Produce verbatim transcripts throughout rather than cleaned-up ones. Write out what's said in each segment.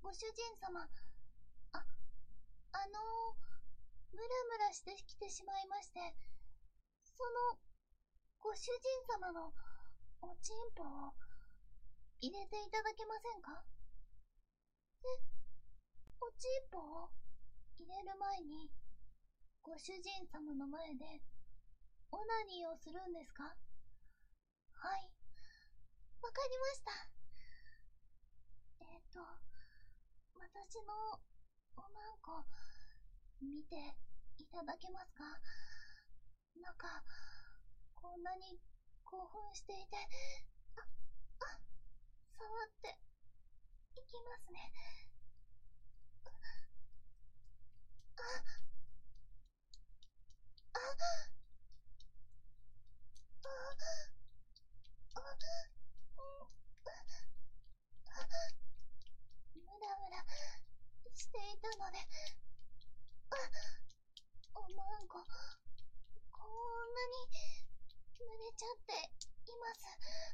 ご主人様、あ、あのー、ムラムラしてきてしまいまして、その、ご主人様のおちんぽを入れていただけませんか？え、おちんぽを入れる前に、ご主人様の前で、オナニーをするんですか？はい、わかりました。えっと、私のおまんこ、見ていただけますか？なんか、こんなに興奮していて、あ、あ、触っていきますね。あ、あ、あ、あ、ムラムラしていたので、あ、おまんこ、こんなに濡れちゃっています。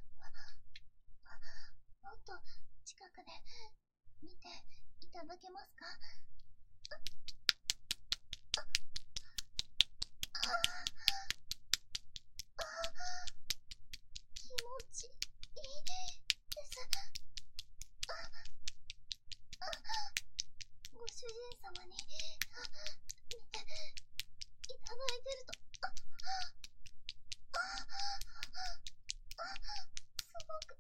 もっと近くで見ていただけますか？あ、あ、あ、気持ちいいです。あ、あ、ご主人様に見ていただいてると、あ、あ、あ、すごく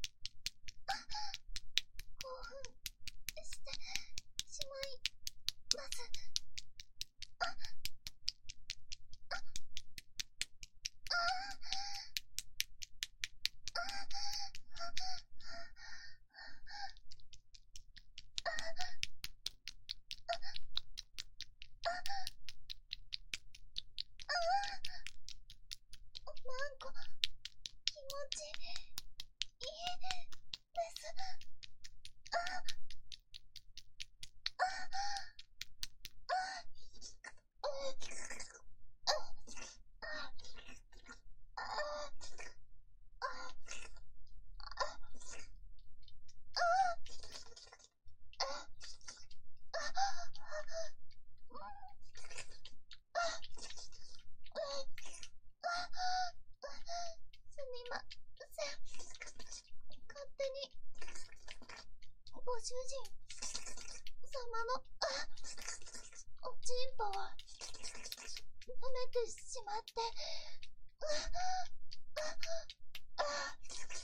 興奮してしまいます。あ、あ、あ、おまんこ、気持ちいいです。あ、あ、あ、すみません。勝手にご主人様のおちんぽを舐めてしまって、あ、あ、あ、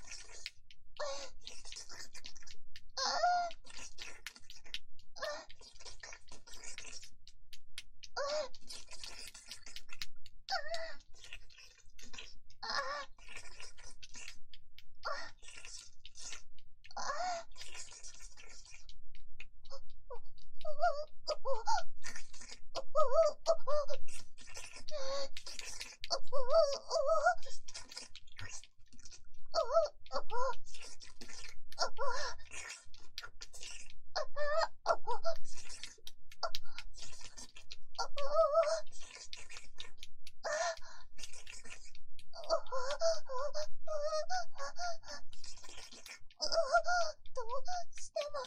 どうしても、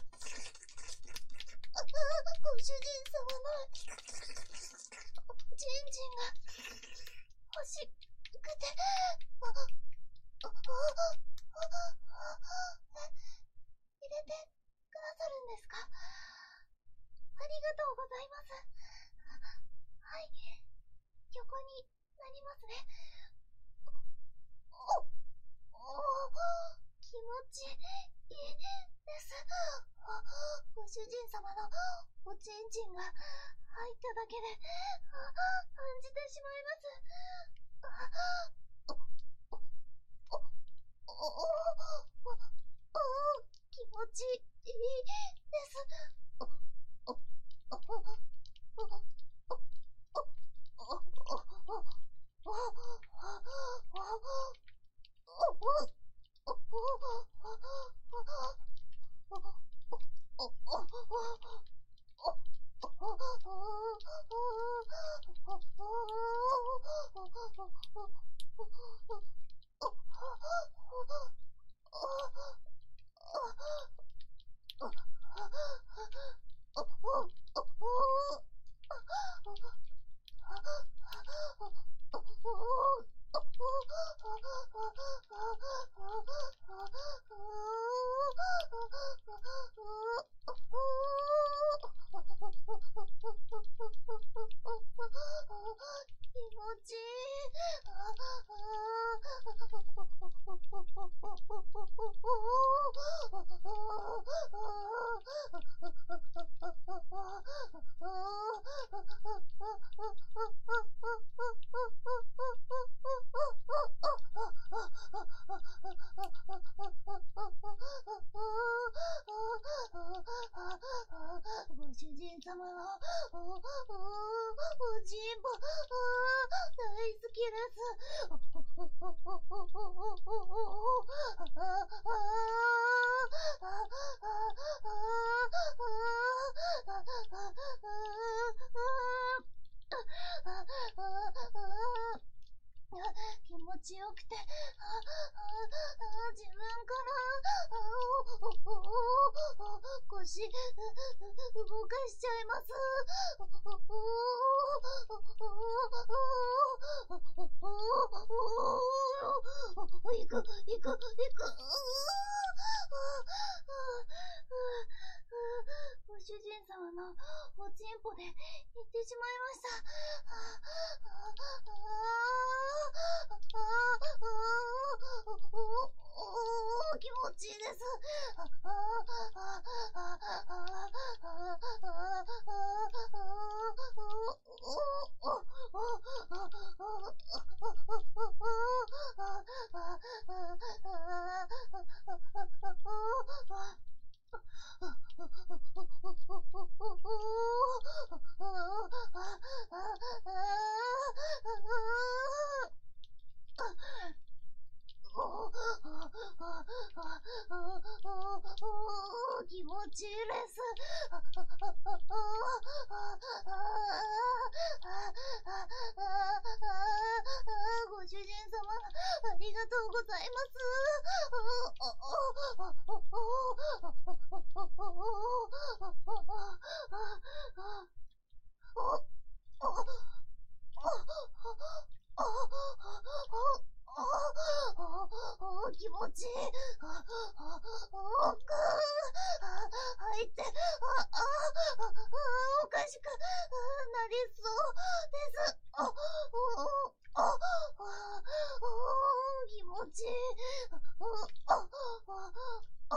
ご主人様のおちんちんが欲しくて、あ、あ、あ、入れてくださるんですか？ありがとうございます。はい、横になりますね。お、お、気持ちいいです。ご主人様のおちんちんが入っただけで感じてしまいます。お、お、お、お、お、気持ちいいです。お、お、お、お、お、お、 人様の、お、お、おじんぼ、大好きです。お、お、お、お、お、お、お、お、お、あ、あ、あ、あ、気持ちよくて、あ、あ、あ、自分から、あ、お、お、お、お、腰、動かしちゃいます。お、お、お、お、お、お、行く、行く、行く、ご主人様のおちんぽで行ってしまいました。気持ちいいです。気持ちいいです。ご主人様、ありがとうございます。気持ちいい。奥入って、あ、あ、おかしくなりそうです。あ、あ、気持ちいい。あ、あ、あ、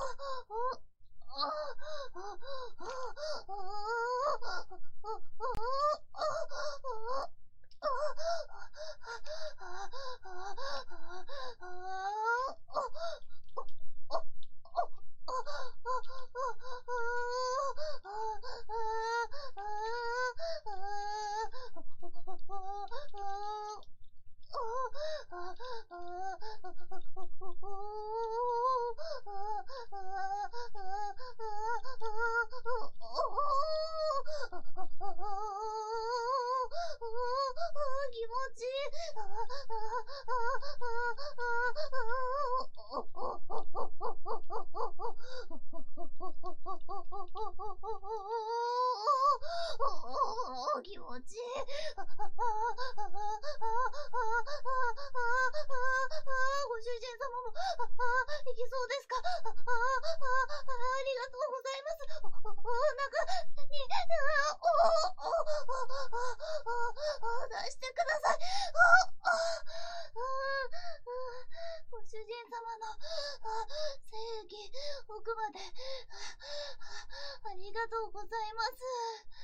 気持ちいい。ご主人様も、いけそうですか？あ、あ、ありがとうございます。お、お、お腹に、お、お、お、出してください。あ、あ、ご主人様の精液奥までありがとうございます。